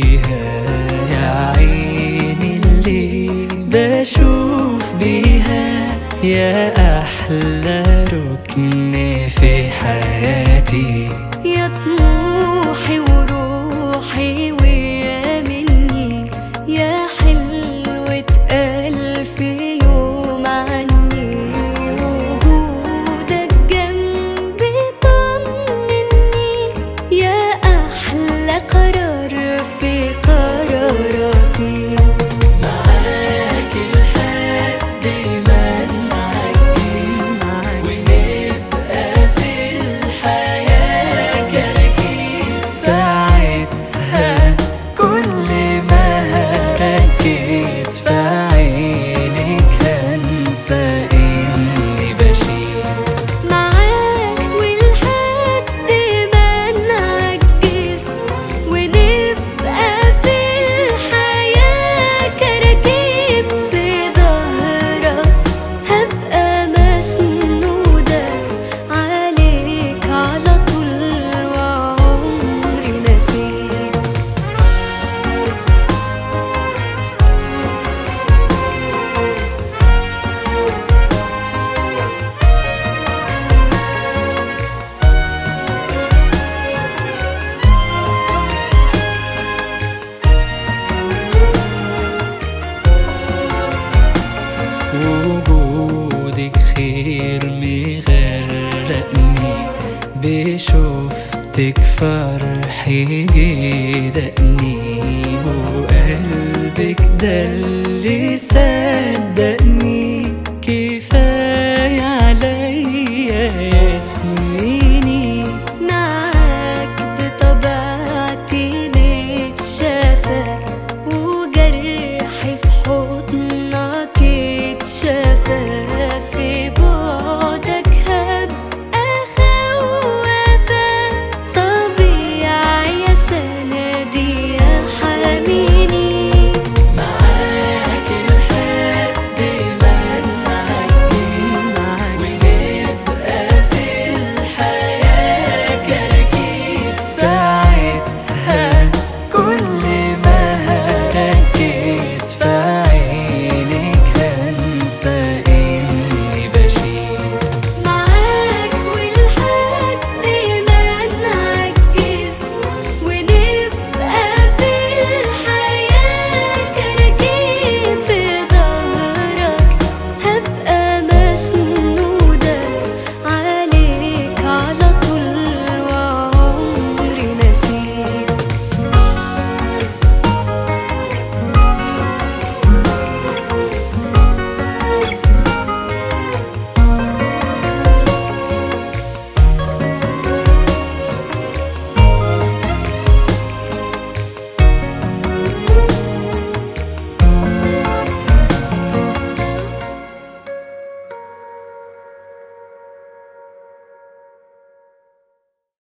فيها يا عيني اللي بشوف بيها، يا أحلى ركن في حياتي، يا طموحي وروحي ويا مني، يا حلوة ألف يوم عني. وجودك جنبي طمني، يا أحلى قرار في قراراتي. معاك لحد ما نعجز ونبقى في الحياة كراكيب، ساعتها كل ما هركز في عينك هنسى إني بشيل. معاك ولحد ما نعجز ونبقى في الحياة كراكيب، في ظهرك هبقى مسنودة عليك على طول وعمري ما اسيب. وجودك خير مغرقني، بشوفتك فرحي جدقني، وقلبك ده